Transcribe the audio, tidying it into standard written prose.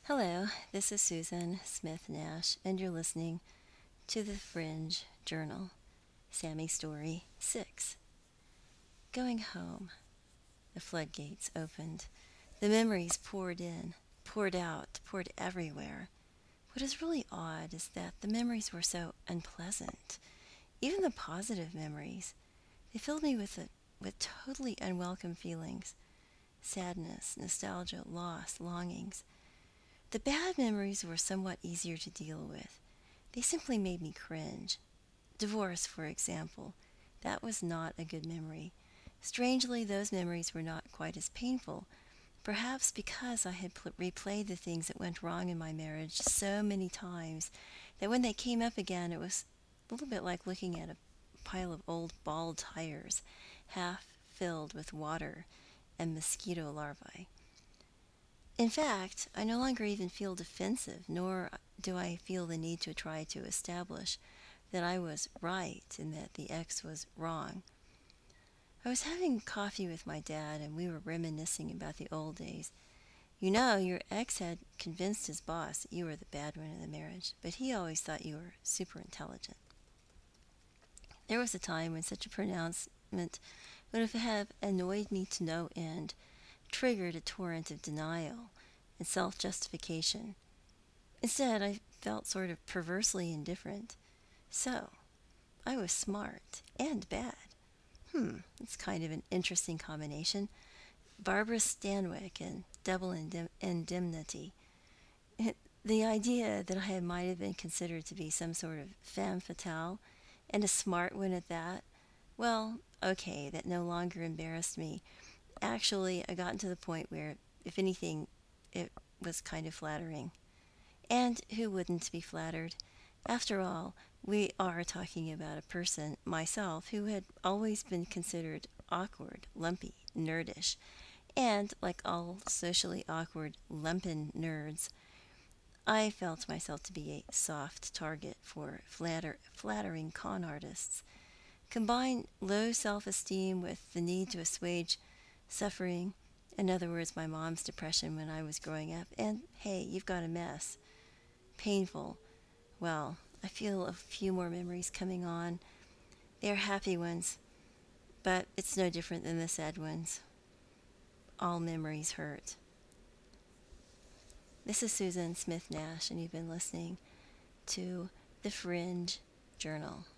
Hello, this is Susan Smith Nash, and you're listening to the Fringe Journal, Sammy Story 6. Going home, the floodgates opened. The memories poured in, poured out, poured everywhere. What is really odd is that the memories were so unpleasant. Even the positive memories. They filled me with totally unwelcome feelings: sadness, nostalgia, loss, longings. The bad memories were somewhat easier to deal with. They simply made me cringe. Divorce, for example. That was not a good memory. Strangely, those memories were not quite as painful, perhaps because I had replayed the things that went wrong in my marriage so many times that when they came up again, it was a little bit like looking at a pile of old bald tires, half filled with water and mosquito larvae. In fact, I no longer even feel defensive, nor do I feel the need to try to establish that I was right and that the ex was wrong. I was having coffee with my dad, and we were reminiscing about the old days. You know, your ex had convinced his boss that you were the bad one in the marriage, but he always thought you were super intelligent. There was a time when such a pronouncement would have annoyed me to no end, triggered a torrent of denial and self justification. Instead, I felt sort of perversely indifferent. So, I was smart and bad. It's kind of an interesting combination. Barbara Stanwyck and double indemnity. The idea that I might have been considered to be some sort of femme fatale, and a smart one at that, well, okay, that no longer embarrassed me. Actually, I gotten to the point where, if anything, it was kind of flattering. And who wouldn't be flattered? After all, we are talking about a person, myself, who had always been considered awkward, lumpy, nerdish, and, like all socially awkward, lumpen nerds, I felt myself to be a soft target for flattering con artists. Combine low self esteem with the need to assuage suffering, in other words, my mom's depression when I was growing up, and hey, you've got a mess. Painful. Well, I feel a few more memories coming on. They are happy ones, but it's no different than the sad ones. All memories hurt. This is Susan Smith Nash, and you've been listening to The Fringe Journal.